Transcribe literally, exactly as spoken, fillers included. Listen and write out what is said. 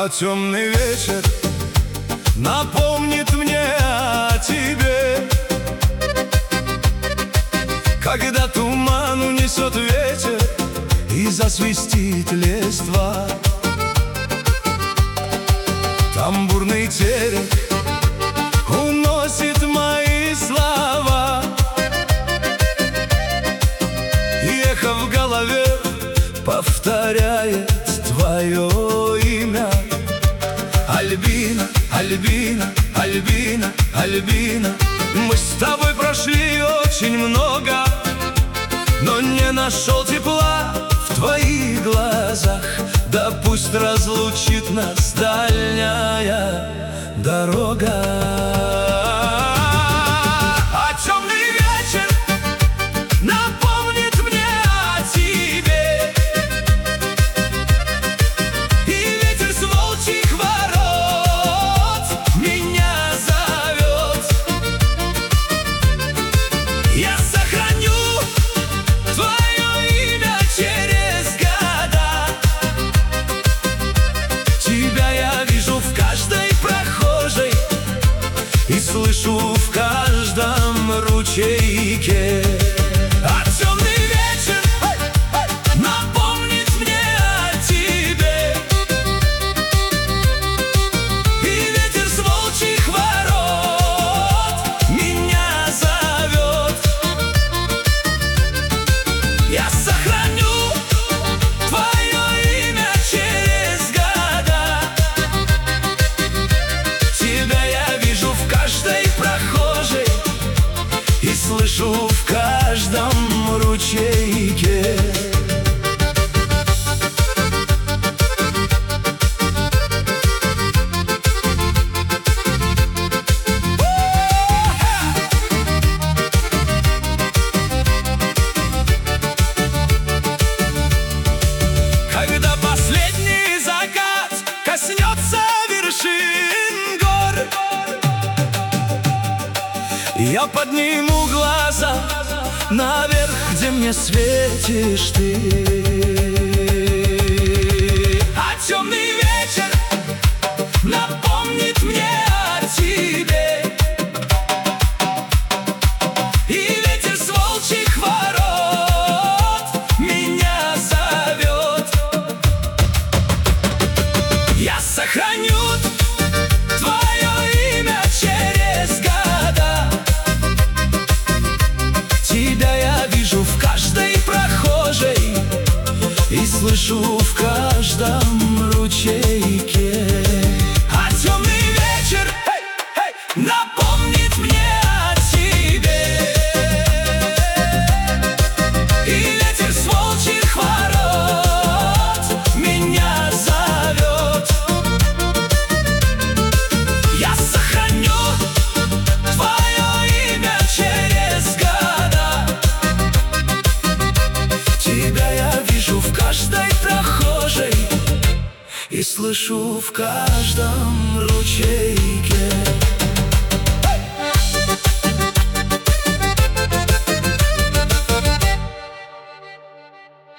А темный вечер напомнит мне о тебе, когда туман унесет ветер и засвистит листва. Тамбурный терек уносит мои слова, и эхо в голове повторяет твое имя. Альбина, Альбина, Альбина, Альбина. Мы с тобой прошли очень много, но не нашел тепла в твоих глазах. Да пусть разлучит нас дальняя дорога. Слышу в каждом ручейке. А темный вечер напомнит мне о тебе, и ветер с волчьих ворот меня зовет. Я сохраню твое имя через года. Тебя я вижу в каждой прохожей и слышу в каждом ручейке. Когда последний закат коснется вершин гор, я подниму глаза наверх, где мне светишь ты. А темный вечер напомнит мне о тебе, и ветер с волчьих ворот меня зовет. Я сохраню твое имя через года. Тебя я вижу в каждой прохожей и слышу в каждом ручейке. А темный вечер hey, hey, напомнит мне о тебе, и ветер с волчьих ворот меня зовет. Я сохраню твое имя через года. Тебя я вижу в каждой прохожей и слышу в каждом ручейке.